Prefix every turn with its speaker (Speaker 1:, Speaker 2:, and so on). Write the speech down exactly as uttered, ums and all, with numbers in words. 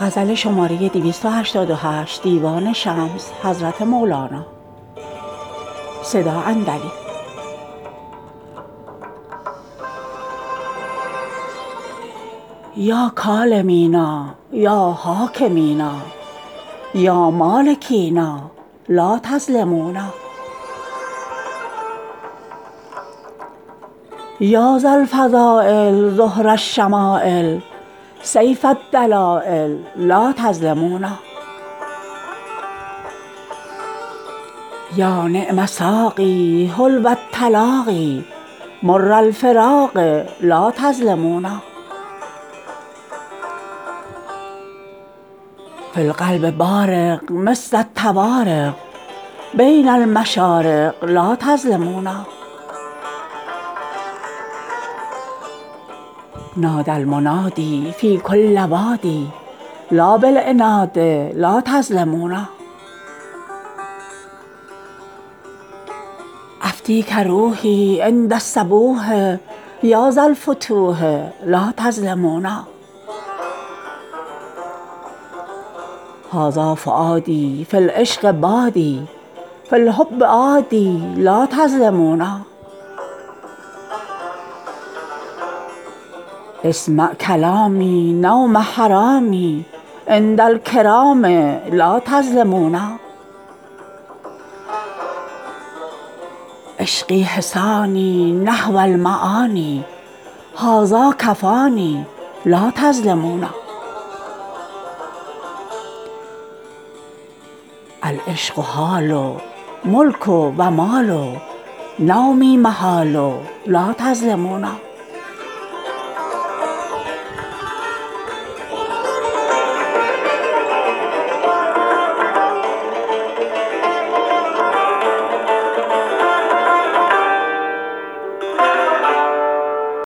Speaker 1: غزل شماره دویست و هشتاد و هشت دیوان شمس حضرت مولانا صدا اندلی. یا کالمینا یا حاکمینا یا مالکینا لا تظلمونا. یا ذا الفضائل زهر الشمائل سیف الدلایل لا تظلمونا. یا نعم ساقی حلو التلاقی مر الفراق لا تظلمونا. فی القلب بارق مثل الطوارق بین المشارق لا تظلمونا. نادی المنادی فی کل وادی لا بالعناد لا تظلمونا. افدیک روحی عند الصبوح یا ذا الفتوح لا تظلمونا. هذا فؤادی فی العشق بادی فی الحب عادی لا تظلمونا. اسمع کلامی نوم حرامی عند الکرام لا تظلمونا. عشقی حصانی نحو المعانی هذا کفانی لا تظلمونا. العشق حال ملک و مال نومی محال لا تظلمونا.